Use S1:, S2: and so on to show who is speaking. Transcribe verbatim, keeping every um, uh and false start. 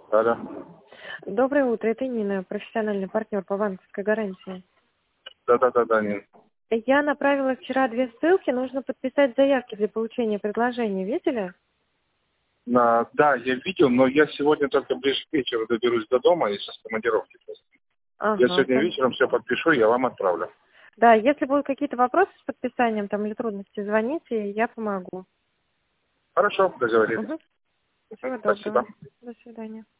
S1: Да-да.
S2: Доброе утро, это Нина, профессиональный партнер по банковской гарантии.
S1: Да-да-да-да, Нин.
S2: Я направила вчера две ссылки, нужно подписать заявки для получения предложений. Видели?
S1: На, да, я видел, но я сегодня только ближе к вечеру доберусь до дома и с командировки просто. Я
S2: Ага.
S1: сегодня
S2: пон-
S1: вечером все подпишу, я вам отправлю.
S2: Да, если будут какие-то вопросы с подписанием там или трудности, звоните, я помогу.
S1: Хорошо, договорились.
S2: Угу. Всего
S1: Спасибо.
S2: доброго. До свидания.